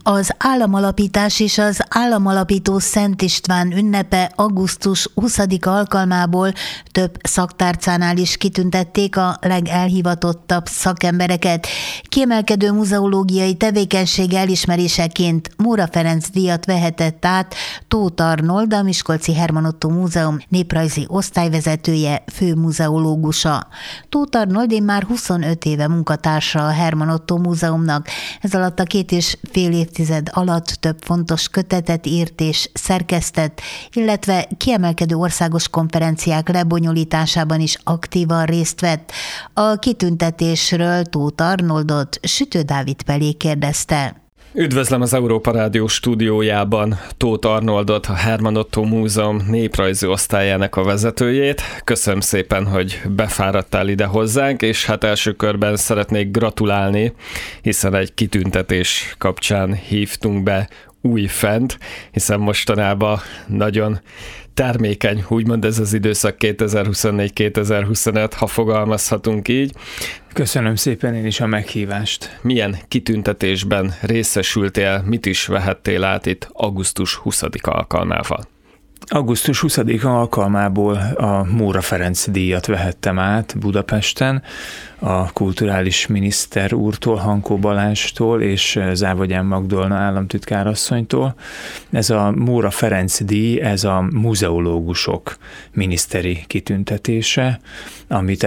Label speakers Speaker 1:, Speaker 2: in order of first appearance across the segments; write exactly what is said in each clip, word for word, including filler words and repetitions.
Speaker 1: Az államalapítás és az államalapító Szent István ünnepe augusztus huszadika alkalmából több szaktárcánál is kitüntették a legelhivatottabb szakembereket. Kiemelkedő muzeológiai tevékenysége elismeréseként Móra Ferenc díjat vehetett át Tóth Arnold, a Miskolci Herman Ottó Múzeum néprajzi osztályvezetője, főmuzeológusa. Tóth Arnold én már huszonöt éve munkatársa a Herman Ottó Múzeumnak. Ez alatt a két és fél évtized alatt több fontos kötetet írt és szerkesztett, illetve kiemelkedő országos konferenciák lebonyolításában is aktívan részt vett. A kitüntetésről Tóth Arnoldot Sütő Dávid Pelé kérdezte.
Speaker 2: Üdvözlöm az Európa Rádió stúdiójában Tóth Arnoldot, a Herman Ottó Múzeum néprajzi osztályának a vezetőjét. Köszönöm szépen, hogy befáradtál ide hozzánk, és hát első körben szeretnék gratulálni, hiszen egy kitüntetés kapcsán hívtunk be újfent, hiszen mostanában nagyon termékeny, úgymond ez az időszak kétezer-huszonnégy kétezer-huszonöt, ha fogalmazhatunk így.
Speaker 3: Köszönöm szépen én is a meghívást.
Speaker 2: Milyen kitüntetésben részesültél, mit is vehettél át itt augusztus huszadika alkalmával?
Speaker 3: augusztus huszadika alkalmából a Móra Ferenc díjat vehettem át Budapesten, a kulturális miniszter úrtól, Hankó Balázstól és Závogyán Magdolna államtitkárasszonytól. Ez a Móra Ferenc díj, ez a muzeológusok miniszteri kitüntetése, amit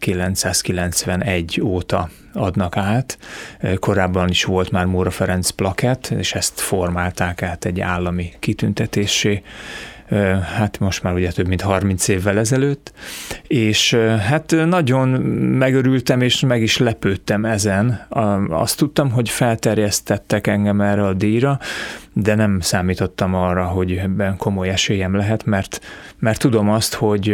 Speaker 3: ezerkilencszázkilencvenegy óta adnak át. Korábban is volt már Móra Ferenc plakett, és ezt formálták át egy állami kitüntetésé, hát most már ugye több mint harminc évvel ezelőtt, és hát nagyon megörültem, és meg is lepődtem ezen. Azt tudtam, hogy felterjesztettek engem erre a díjra, de nem számítottam arra, hogy ebben komoly esélyem lehet, mert, mert tudom azt, hogy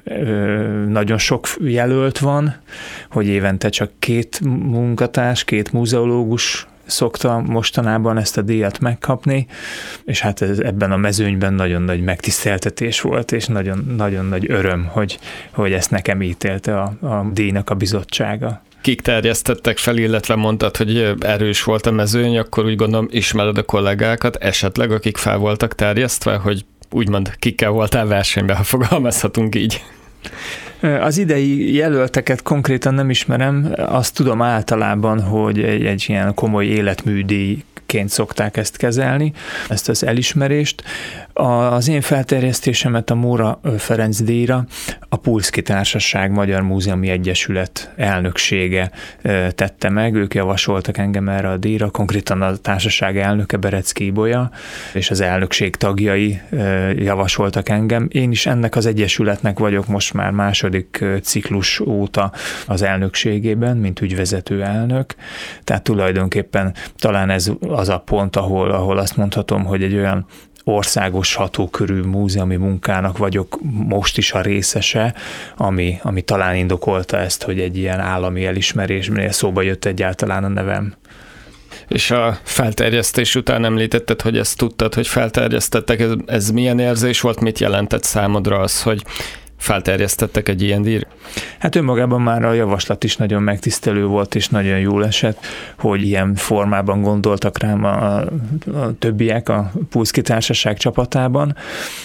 Speaker 3: nagyon sok jelölt van, hogy évente csak két munkatárs, két muzeológus szokta mostanában ezt a díjat megkapni, és hát ez, ebben a mezőnyben nagyon nagy megtiszteltetés volt, és nagyon, nagyon nagy öröm, hogy, hogy ezt nekem ítélte a, a díjnak a bizottsága.
Speaker 2: Kik terjesztettek fel, illetve mondtad, hogy erős volt a mezőny, akkor úgy gondolom ismered a kollégákat, esetleg akik fel voltak terjesztve, hogy úgymond kikkel voltál versenyben, ha fogalmazhatunk így.
Speaker 3: Az idei jelölteket konkrétan nem ismerem, azt tudom általában, hogy egy, egy ilyen komoly életműdíjként szokták ezt kezelni, ezt az elismerést. Az én felterjesztésemet a Móra Ferenc díjra a Pulszky Társaság Magyar Múzeumi Egyesület elnöksége tette meg, ők javasoltak engem erre a díjra, konkrétan a társaság elnöke Berecki Ibolya, és az elnökség tagjai javasoltak engem. Én is ennek az egyesületnek vagyok most már második ciklus óta az elnökségében, mint ügyvezető elnök, tehát tulajdonképpen talán ez az a pont, ahol, ahol azt mondhatom, hogy egy olyan országos hatókörű múzeumi munkának vagyok most is a részese, ami, ami talán indokolta ezt, hogy egy ilyen állami elismerésnél szóba jött egyáltalán a nevem.
Speaker 2: És a felterjesztés után említetted, hogy ezt tudtad, hogy felterjesztettek, ez, ez milyen érzés volt, mit jelentett számodra az, hogy felterjesztettek egy ilyen díjra?
Speaker 3: Hát önmagában már a javaslat is nagyon megtisztelő volt, és nagyon jól esett, hogy ilyen formában gondoltak rám a, a többiek a Pulszky Társaság csapatában,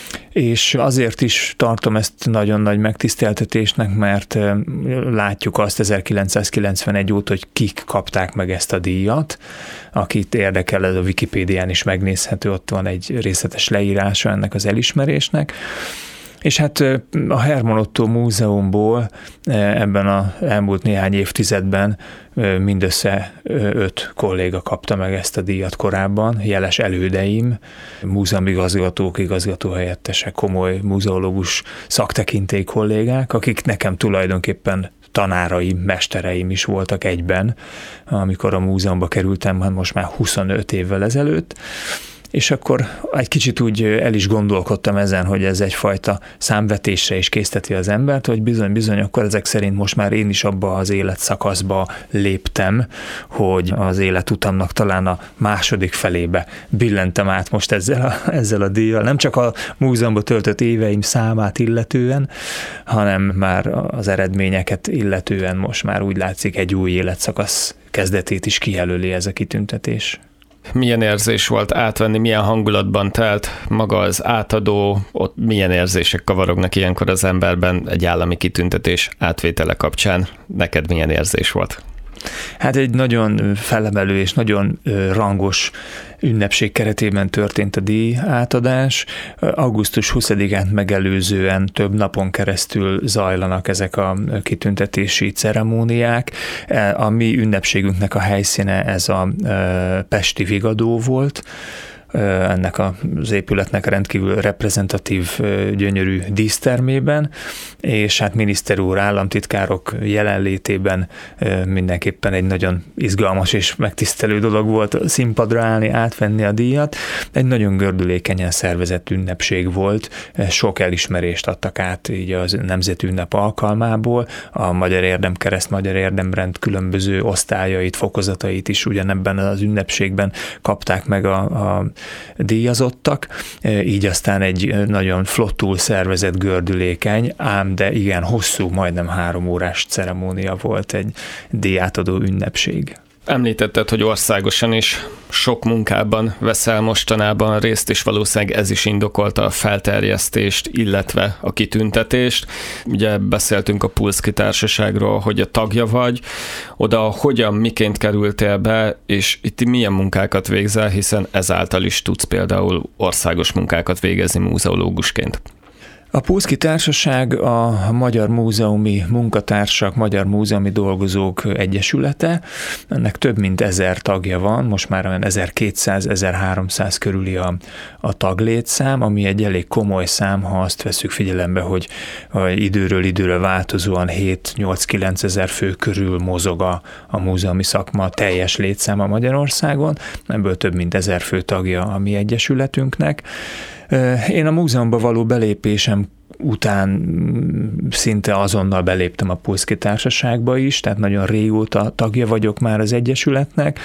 Speaker 3: és azért is tartom ezt nagyon nagy megtiszteltetésnek, mert látjuk azt ezerkilencszázkilencvenegy óta, hogy kik kapták meg ezt a díjat, akit érdekel, ez a Wikipédián is megnézhető, ott van egy részletes leírása ennek az elismerésnek. És hát a Herman Ottó Múzeumból ebben az elmúlt néhány évtizedben mindössze öt kolléga kapta meg ezt a díjat korábban, jeles elődeim, múzeumigazgatók, igazgatóhelyettesek, komoly muzeológus szaktekintély kollégák, akik nekem tulajdonképpen tanáraim, mestereim is voltak egyben, amikor a múzeumba kerültem, most már huszonöt évvel ezelőtt. És akkor egy kicsit úgy el is gondolkodtam ezen, hogy ez egyfajta számvetésre is készteti az embert, hogy bizony-bizony, akkor ezek szerint most már én is abba az életszakaszba léptem, hogy az életutamnak talán a második felébe billentem át most ezzel a, ezzel a díjjal. Nem csak a múzeumban töltött éveim számát illetően, hanem már az eredményeket illetően most már úgy látszik egy új életszakasz kezdetét is kijelöli ez a kitüntetés.
Speaker 2: Milyen érzés volt átvenni, milyen hangulatban telt maga az átadó, ott milyen érzések kavarognak ilyenkor az emberben egy állami kitüntetés átvétele kapcsán? Neked milyen érzés volt?
Speaker 3: Hát egy nagyon felemelő és nagyon rangos ünnepség keretében történt a díj átadás. augusztus huszadikát megelőzően több napon keresztül zajlanak ezek a kitüntetési ceremóniák. A mi ünnepségünknek a helyszíne ez a pesti Vigadó volt. Ennek az épületnek rendkívül reprezentatív, gyönyörű dísztermében, és hát miniszter úr, államtitkárok jelenlétében mindenképpen egy nagyon izgalmas és megtisztelő dolog volt színpadra állni, átvenni a díjat. Egy nagyon gördülékenyen szervezett ünnepség volt, sok elismerést adtak át így az nemzetünnep alkalmából, a Magyar Érdemkereszt, Magyar Érdemrend különböző osztályait, fokozatait is ugyanebben az ünnepségben kapták meg a, a díjazottak, így aztán egy nagyon flottul szervezett, gördülékeny, ám de igen hosszú, majdnem három órás ceremónia volt, egy díjátadó ünnepség.
Speaker 2: Említetted, hogy országosan is sok munkában veszel mostanában részt, és valószínűleg ez is indokolta a felterjesztést, illetve a kitüntetést. Ugye beszéltünk a Pulszky Társaságról, hogy a tagja vagy, oda hogyan, miként kerültél be, és itt milyen munkákat végzel, hiszen ezáltal is tudsz például országos munkákat végezni múzeológusként.
Speaker 3: A Pulszky Társaság a Magyar Múzeumi Munkatársak, Magyar Múzeumi Dolgozók Egyesülete. Ennek több mint ezer tagja van, most már olyan ezerkétszáz-ezerháromszáz körüli a, a taglétszám, ami egy elég komoly szám, ha azt veszük figyelembe, hogy, hogy időről időre változóan hét-nyolc-kilenc ezer fő körül mozog a, a múzeumi szakma teljes létszáma Magyarországon, ebből több mint ezer fő tagja a mi egyesületünknek. Én a múzeumba való belépésem után szinte azonnal beléptem a Pulszky Társaságba is, tehát nagyon régóta tagja vagyok már az egyesületnek.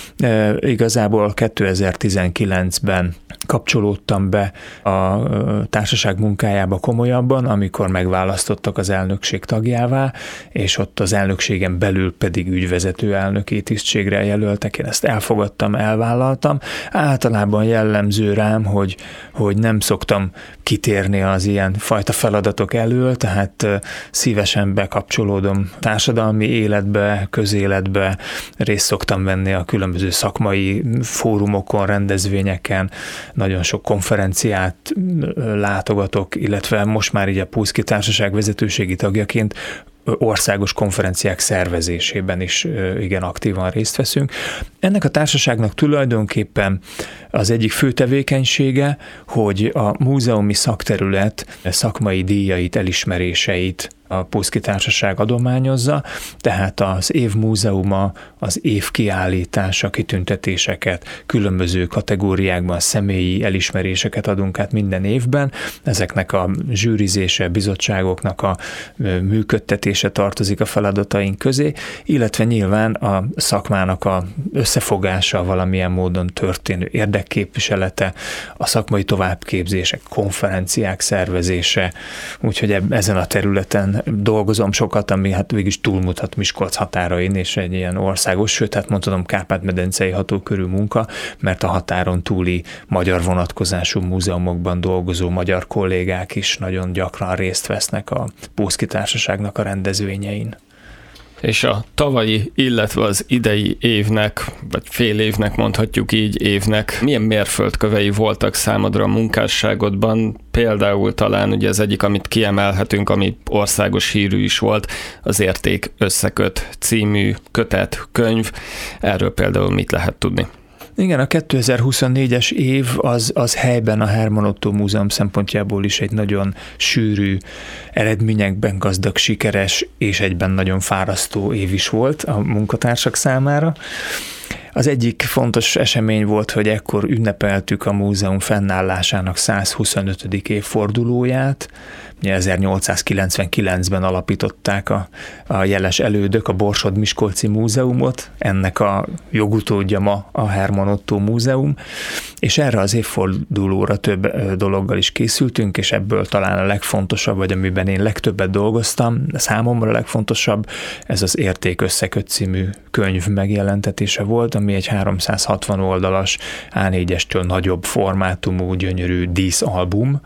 Speaker 3: Igazából kétezer-tizenkilencben kapcsolódtam be a társaság munkájába komolyabban, amikor megválasztottak az elnökség tagjává, és ott az elnökségen belül pedig ügyvezető elnöki tisztségre jelöltek. Én ezt elfogadtam, elvállaltam. Általában jellemző rám, hogy, hogy nem szoktam kitérni az ilyen fajta feladatok elől, tehát szívesen bekapcsolódom társadalmi életbe, közéletbe, részt szoktam venni a különböző szakmai fórumokon, rendezvényeken, nagyon sok konferenciát látogatok, illetve most már így a Pulszky Társaság vezetőségi tagjaként országos konferenciák szervezésében is igen aktívan részt veszünk. Ennek a társaságnak tulajdonképpen az egyik fő tevékenysége, hogy a múzeumi szakterület szakmai díjait, elismeréseit a Pulszky Társaság adományozza, tehát az év múzeuma, az év kiállítása, kitüntetéseket, különböző kategóriákban személyi elismeréseket adunk át minden évben. Ezeknek a zsűrizése, bizottságoknak a működtetése tartozik a feladataink közé, illetve nyilván a szakmának a összefogása, valamilyen módon történő érdekképviselete, a szakmai továbbképzések, konferenciák szervezése, úgyhogy ezen a területen dolgozom sokat, ami hát végig túlmutat Miskolc határain, és egy ilyen országos, sőt, hát mondhatom Kárpát-medencei hatókörű munka, mert a határon túli magyar vonatkozású múzeumokban dolgozó magyar kollégák is nagyon gyakran részt vesznek a Pulszky Társaságnak a rendezvényein.
Speaker 2: És a tavalyi, illetve az idei évnek, vagy fél évnek mondhatjuk így évnek, milyen mérföldkövei voltak számodra a munkásságodban? Például talán ugye az egyik, amit kiemelhetünk, ami országos hírű is volt, az Érték Összeköt című kötet, könyv. Erről például mit lehet tudni?
Speaker 3: Igen, a kétezer-huszonnégyes év az, az helyben a Herman Ottó Múzeum szempontjából is egy nagyon sűrű, eredményekben gazdag, sikeres és egyben nagyon fárasztó év is volt a munkatársak számára. Az egyik fontos esemény volt, hogy ekkor ünnepeltük a múzeum fennállásának száz huszonötödik évfordulóját, ezernyolcszázkilencvenkilencben alapították a, a jeles elődök a Borsod-Miskolci Múzeumot, ennek a jogutódja ma a Hermann Ottó Múzeum, és erre az évfordulóra több dologgal is készültünk, és ebből talán a legfontosabb, vagy amiben én legtöbbet dolgoztam, számomra a legfontosabb, ez az Érték összeköt című könyv megjelentetése volt, ami egy háromszázhatvan oldalas á négyestől nagyobb formátumú, gyönyörű díszalbum,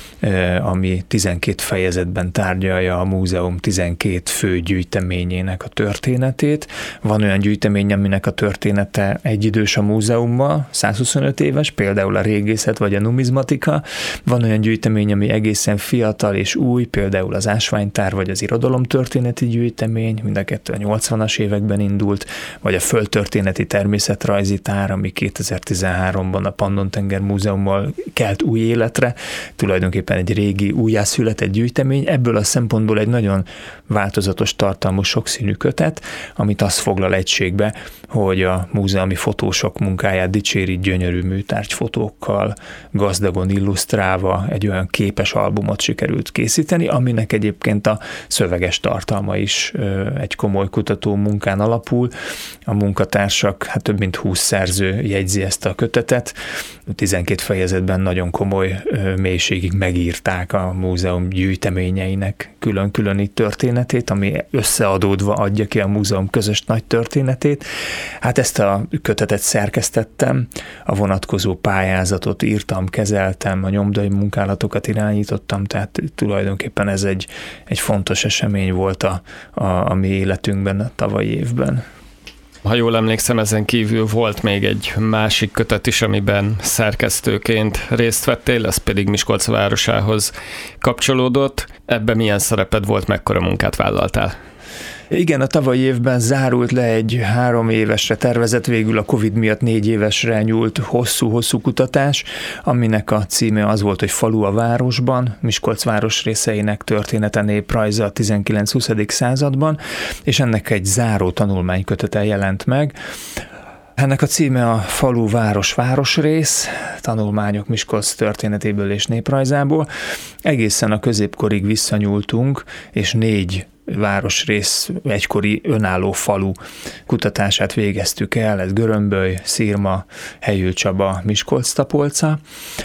Speaker 3: ami tizenkét fejezetben tárgyalja a múzeum tizenkét fő gyűjteményének a történetét. Van olyan gyűjtemény, aminek a története egyidős a múzeummal, százhuszonöt éves, például a régészet vagy a numizmatika. Van olyan gyűjtemény, ami egészen fiatal és új, például az ásványtár vagy az irodalomtörténeti gyűjtemény, mind a kettő a nyolcvanas években indult, vagy a földtörténeti természetrajzi tár, ami kétezer-tizenháromban a Pannon-tenger Múzeummal kelt új életre, tulajdonképpen egy régi, újjászületett gyűjtemény, ebből a szempontból egy nagyon változatos tartalmú, sokszínű kötet, amit azt foglal egységbe, hogy a múzeumi fotósok munkáját dicséri gyönyörű műtárgyfotókkal, gazdagon illusztrálva egy olyan képes albumot sikerült készíteni, aminek egyébként a szöveges tartalma is egy komoly kutató munkán alapul. A munkatársak, hát több mint húsz szerző jegyzi ezt a kötetet, tizenkét fejezetben nagyon komoly mélységig megírták a múzeum gyűjteményeinek külön-külön történetét, ami összeadódva adja ki a múzeum közös nagy történetét. Hát ezt a kötetet szerkesztettem, a vonatkozó pályázatot írtam, kezeltem, a nyomdai munkálatokat irányítottam, tehát tulajdonképpen ez egy, egy fontos esemény volt a, a, a mi életünkben a tavalyi évben.
Speaker 2: Ha jól emlékszem, ezen kívül volt még egy másik kötet is, amiben szerkesztőként részt vettél, ez pedig Miskolc városához kapcsolódott. Ebben milyen szereped volt, mekkora munkát vállaltál?
Speaker 3: Igen, a tavalyi évben zárult le egy három évesre tervezett, végül a Covid miatt négy évesre nyúlt hosszú-hosszú kutatás, aminek a címe az volt, hogy Falu a városban, Miskolc város részeinek története, néprajza a tizenkilenc-huszadik században, és ennek egy záró tanulmánykötete jelent meg. Ennek a címe a Falu, város, városrész, tanulmányok Miskolc történetéből és néprajzából. Egészen a középkorig visszanyúltunk, és négy városrész, egykori önálló falu kutatását végeztük el, ez Görömböly, Szirma, Helyülcsaba, Miskolc-Tapolca,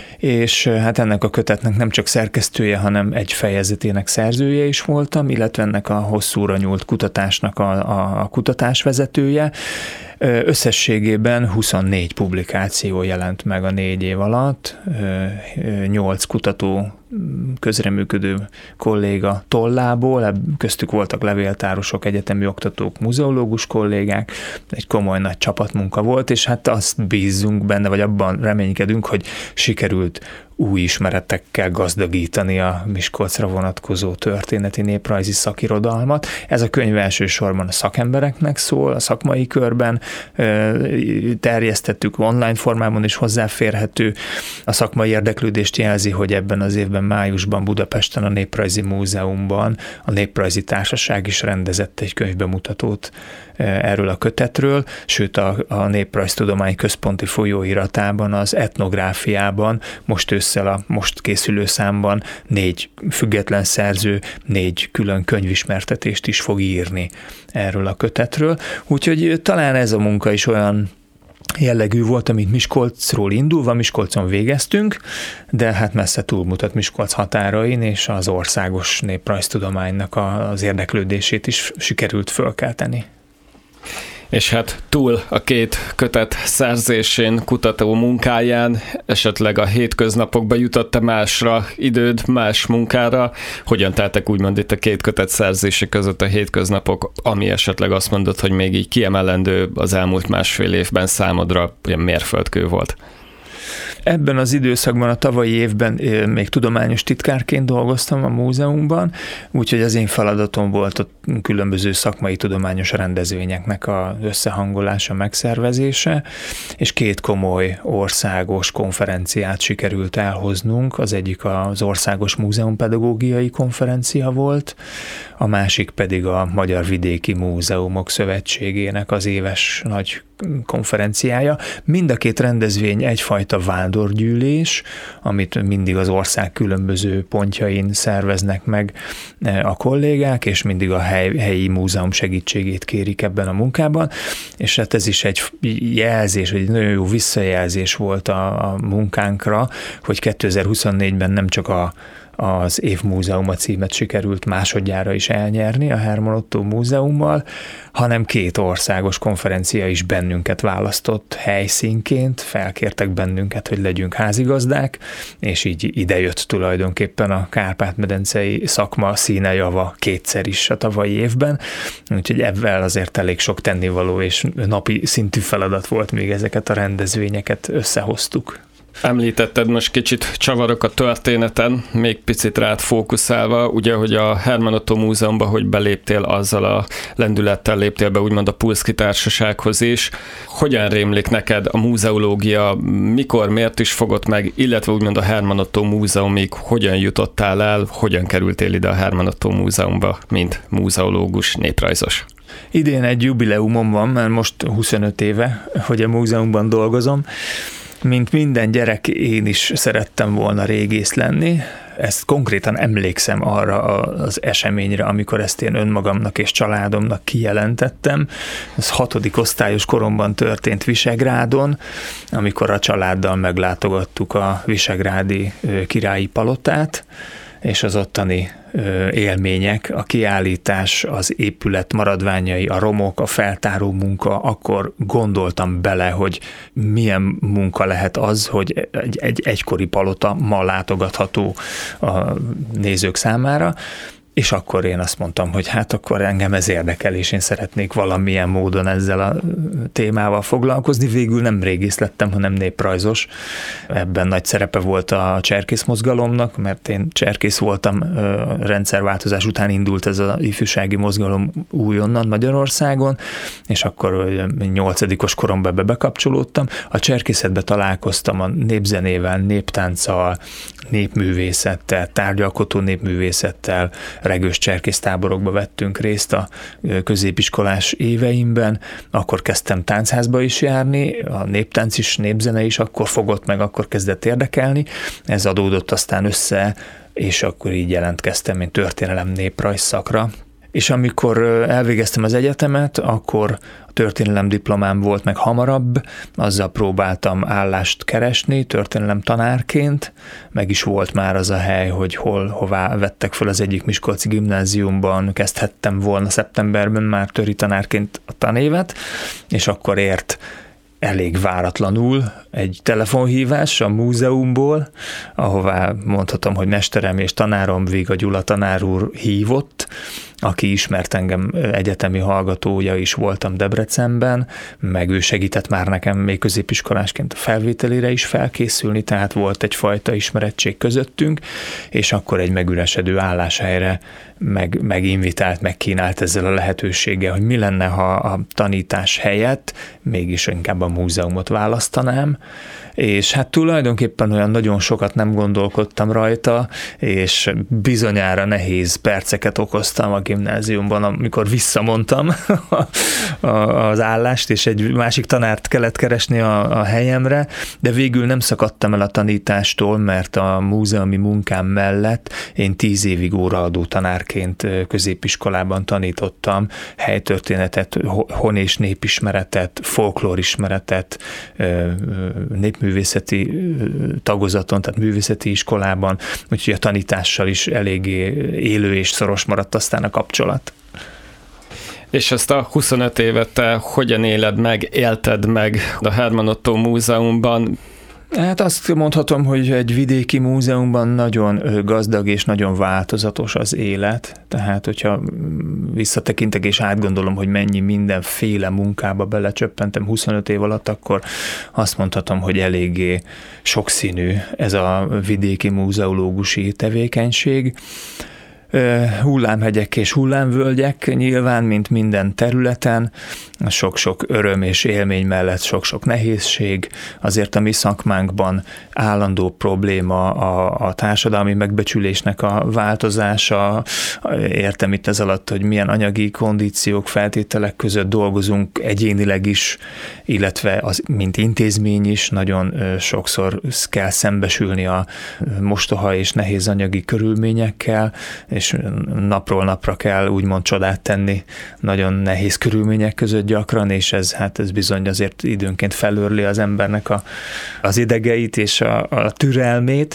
Speaker 3: és hát ennek a kötetnek nem csak szerkesztője, hanem egy fejezetének szerzője is voltam, illetve ennek a hosszúra nyúlt kutatásnak a, a, a kutatásvezetője. Összességében huszonnégy publikáció jelent meg a négy év alatt, nyolc kutató közreműködő kolléga tollából, köztük voltak levéltárosok, egyetemi oktatók, muzeológus kollégák, egy komoly nagy csapatmunka volt, és hát azt bízzunk benne, vagy abban reménykedünk, hogy sikerült új ismeretekkel gazdagítani a Miskolcra vonatkozó történeti néprajzi szakirodalmat. Ez a könyv elsősorban a szakembereknek szól, a szakmai körben terjesztettük, online formában is hozzáférhető. A szakmai érdeklődést jelzi, hogy ebben az évben májusban Budapesten a Néprajzi Múzeumban a Néprajzi Társaság is rendezett egy könyvbemutatót erről a kötetről, sőt a, a Néprajztudomány Központi Folyóiratában, az etnográfiában most ősszel a most készülő számban négy független szerző, négy külön könyvismertetést is fog írni erről a kötetről. Úgyhogy talán ez a munka is olyan jellegű volt, amit Miskolcról indulva, Miskolcon végeztünk, de hát messze túlmutat Miskolc határain, és az országos néprajztudománynak az érdeklődését is sikerült fölkelteni.
Speaker 2: És hát túl a két kötet szerzésén, kutató munkáján, esetleg a hétköznapokba jutott-e másra időd, más munkára? Hogyan teltek úgymond itt a két kötet szerzése között a hétköznapok, ami esetleg azt mondod, hogy még így kiemelendő az elmúlt másfél évben számodra olyan mérföldkő volt?
Speaker 3: Ebben az időszakban, a tavalyi évben még tudományos titkárként dolgoztam a múzeumban, úgyhogy az én feladatom volt a különböző szakmai tudományos rendezvényeknek az összehangolása, megszervezése, és két komoly országos konferenciát sikerült elhoznunk. Az egyik az Országos Múzeumpedagógiai Konferencia volt, a másik pedig a Magyar Vidéki Múzeumok Szövetségének az éves nagy konferenciája. Mind a két rendezvény egyfajta vándorgyűlés, amit mindig az ország különböző pontjain szerveznek meg a kollégák, és mindig a hely, helyi múzeum segítségét kérik ebben a munkában, és hát ez is egy jelzés, egy nagyon jó visszajelzés volt a, a munkánkra, hogy kétezer-huszonnégyben nem csak a az Évmúzeuma címet sikerült másodjára is elnyerni a Herman Ottó Múzeummal, hanem két országos konferencia is bennünket választott helyszínként, felkértek bennünket, hogy legyünk házigazdák, és így idejött tulajdonképpen a Kárpát-medencei szakma színejava kétszer is a tavalyi évben, úgyhogy ebben azért elég sok tennivaló és napi szintű feladat volt, még ezeket a rendezvényeket összehoztuk.
Speaker 2: Említetted, most kicsit csavarok a történeten, még picit rád fókuszálva, ugye, hogy a Herman Ottó Múzeumban, hogy beléptél, azzal a lendülettel léptél be úgymond a Pulszky Társasághoz is. Hogyan rémlik neked a múzeológia, mikor, miért is fogott meg, illetve úgymond a Herman Ottó Múzeumig hogyan jutottál el, hogyan kerültél ide a Herman Ottó Múzeumba, mint múzeológus, néprajzos?
Speaker 3: Idén egy jubileumom van, mert most huszonöt éve, hogy a múzeumban dolgozom. Mint minden gyerek, én is szerettem volna régész lenni. Ezt konkrétan emlékszem arra az eseményre, amikor ezt én önmagamnak és családomnak kijelentettem. Ez hatodik osztályos koromban történt Visegrádon, amikor a családdal meglátogattuk a visegrádi királyi palotát, és az ottani élmények, a kiállítás, az épület maradványai, a romok, a feltáró munka, akkor gondoltam bele, hogy milyen munka lehet az, hogy egy, egy egykori palota ma látogatható a nézők számára, és akkor én azt mondtam, hogy hát akkor engem ez érdekel, és én szeretnék valamilyen módon ezzel a témával foglalkozni. Végül nem régész lettem, hanem néprajzos. Ebben nagy szerepe volt a cserkész mozgalomnak, mert én cserkész voltam, rendszerváltozás után indult ez az ifjúsági mozgalom újonnan Magyarországon, és akkor nyolcadikos koromban be bekapcsolódtam. A cserkészetbe találkoztam a népzenével, néptánccal, népművészettel, tárgyalkotó népművészettel, regős cserkésztáborokba vettünk részt a középiskolás éveimben, akkor kezdtem táncházba is járni, a néptánc is, népzene is akkor fogott meg, akkor kezdett érdekelni, ez adódott aztán össze, és akkor így jelentkeztem én történelem néprajz szakra. És amikor elvégeztem az egyetemet, akkor a történelem diplomám volt meg hamarabb, azzal próbáltam állást keresni történelem tanárként, meg is volt már az a hely, hogy hol, hová vettek föl az egyik miskolci gimnáziumban, kezdhettem volna szeptemberben már töri tanárként a tanévet, és akkor ért elég váratlanul egy telefonhívás a múzeumból, ahová mondhatom, hogy mesterem és tanárom Viga Gyula tanár úr hívott, aki ismert engem, egyetemi hallgatója is voltam Debrecenben, meg ő segített már nekem még középiskolásként a felvételére is felkészülni, tehát volt egyfajta ismerettség közöttünk, és akkor egy megüresedő álláshelyre meg, meginvitált, megkínált ezzel a lehetőséggel, hogy mi lenne, ha a tanítás helyett mégis inkább a múzeumot választanám, és hát tulajdonképpen olyan nagyon sokat nem gondolkodtam rajta, és bizonyára nehéz perceket okoztam a gimnáziumban, amikor visszamondtam az állást, és egy másik tanárt kellett keresni a, a helyemre, de végül nem szakadtam el a tanítástól, mert a múzeumi munkám mellett én tíz évig óraadó tanárként középiskolában tanítottam helytörténetet, hon- és népismeretet, folklórismeretet, népművészeti tagozaton, tehát művészeti iskolában, úgyhogy a tanítással is eléggé élő és szoros maradt aztán a kapcsolat.
Speaker 2: És ezt a huszonöt évet te hogyan éled meg, élted meg a Herman Ottó Múzeumban?
Speaker 3: Hát azt mondhatom, hogy egy vidéki múzeumban nagyon gazdag és nagyon változatos az élet, tehát hogyha visszatekintek és átgondolom, hogy mennyi mindenféle munkába belecsöppentem huszonöt év alatt, akkor azt mondhatom, hogy eléggé sokszínű ez a vidéki múzeológusi tevékenység. Hullámhegyek és hullámvölgyek nyilván, mint minden területen, sok-sok öröm és élmény mellett sok-sok nehézség. Azért a mi szakmánkban állandó probléma a, a társadalmi megbecsülésnek a változása. Értem itt ez alatt, hogy milyen anyagi kondíciók, feltételek között dolgozunk egyénileg is, illetve az, mint intézmény is, nagyon sokszor kell szembesülni a mostoha és nehéz anyagi körülményekkel, és napról napra kell úgymond csodát tenni nagyon nehéz körülmények között gyakran, és ez, hát ez bizony azért időnként felőrli az embernek a, az idegeit és a, a türelmét.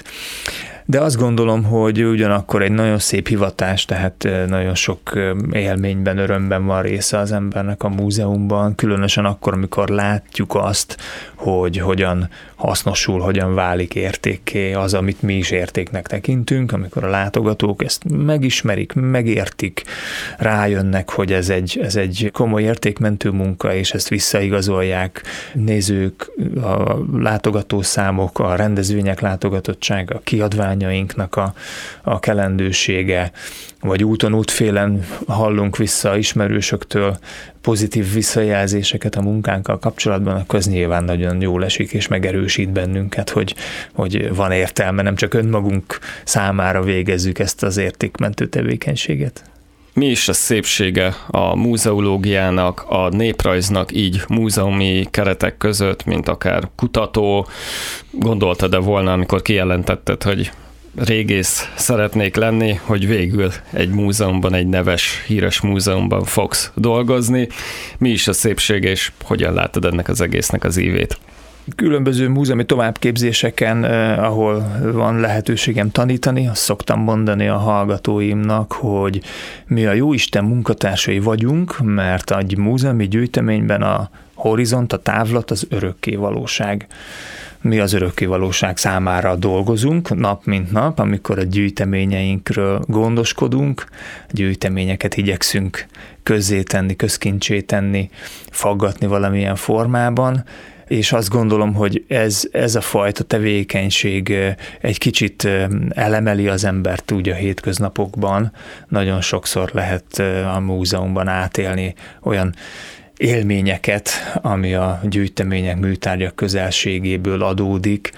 Speaker 3: De azt gondolom, hogy ugyanakkor egy nagyon szép hivatás, tehát nagyon sok élményben, örömben van része az embernek a múzeumban, különösen akkor, amikor látjuk azt, hogy hogyan hasznosul, hogyan válik értékké az, amit mi is értéknek tekintünk, amikor a látogatók ezt megismerik, megértik, rájönnek, hogy ez egy, ez egy komoly értékmentő munka, és ezt visszaigazolják nézők, a látogatószámok, a rendezvények látogatottsága, a kiadványainknak a, a kelendősége, vagy úton útfélen hallunk vissza ismerősöktől pozitív visszajelzéseket a munkánkkal kapcsolatban, akkor ez nyilván nagyon jól esik és megerősít bennünket, hogy, hogy van értelme, nem csak önmagunk számára végezzük ezt az értékmentő tevékenységet.
Speaker 2: Mi is a szépsége a múzeológiának, a néprajznak így múzeumi keretek között, mint akár kutató? Gondoltad-e volna, amikor kijelentetted, hogy régész szeretnék lenni, hogy végül egy múzeumban, egy neves, híres múzeumban fogsz dolgozni? Mi is a szépség, és hogyan látod ennek az egésznek az ívét?
Speaker 3: Különböző múzeumi továbbképzéseken, eh, ahol van lehetőségem tanítani, azt szoktam mondani a hallgatóimnak, hogy mi a jóisten munkatársai vagyunk, mert egy múzeumi gyűjteményben a horizont, a távlat az örökké valóság. Mi az örökké valóság számára dolgozunk nap mint nap, amikor a gyűjteményeinkről gondoskodunk, a gyűjteményeket igyekszünk közzétenni, közkincsé tenni, faggatni valamilyen formában, és azt gondolom, hogy ez, ez a fajta tevékenység egy kicsit elemeli az embert úgy a hétköznapokban. Nagyon sokszor lehet a múzeumban átélni olyan élményeket, ami a gyűjtemények, műtárgyak közelségéből adódik,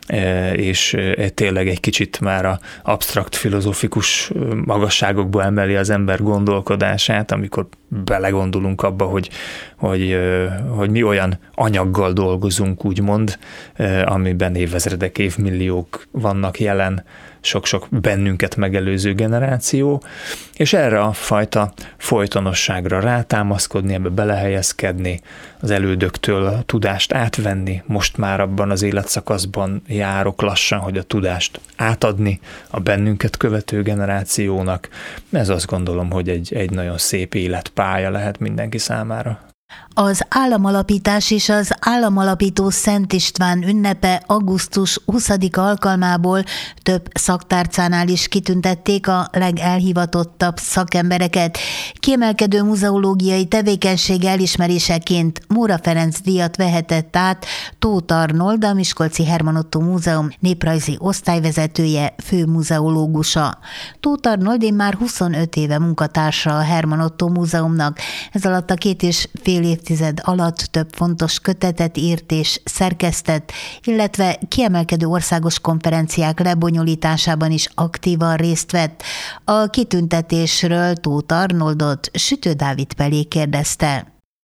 Speaker 3: és tényleg egy kicsit már a absztrakt filozófikus magasságokba emeli az ember gondolkodását, amikor belegondolunk abba, hogy, hogy, hogy mi olyan anyaggal dolgozunk, úgymond, amiben évezredek, évmilliók vannak jelen, sok-sok bennünket megelőző generáció, és erre a fajta folytonosságra rátámaszkodni, ebbe belehelyezkedni, az elődöktől a tudást átvenni, most már abban az életszakaszban járok lassan, hogy a tudást átadni a bennünket követő generációnak. Ez azt gondolom, hogy egy, egy nagyon szép életpálya lehet mindenki számára.
Speaker 1: Az államalapítás és az államalapító Szent István ünnepe augusztus huszadika alkalmából több szaktárcánál is kitüntették a legelhivatottabb szakembereket. Kiemelkedő muzeológiai tevékenység elismeréseként Móra Ferenc díjat vehetett át Tóth Arnold, a Miskolci Herman Ottó Múzeum néprajzi osztályvezetője, főmuzeológusa. Tóth Arnold immár huszonöt éve munkatársa a Herman Ottó Múzeumnak. Ez alatt a két és fél évtized alatt több fontos kötetet írt és szerkesztett, illetve kiemelkedő országos konferenciák lebonyolításában is aktívan részt vett. A kitüntetésről Tóth Arnoldot Sütő Dávid Pelé kérdezte.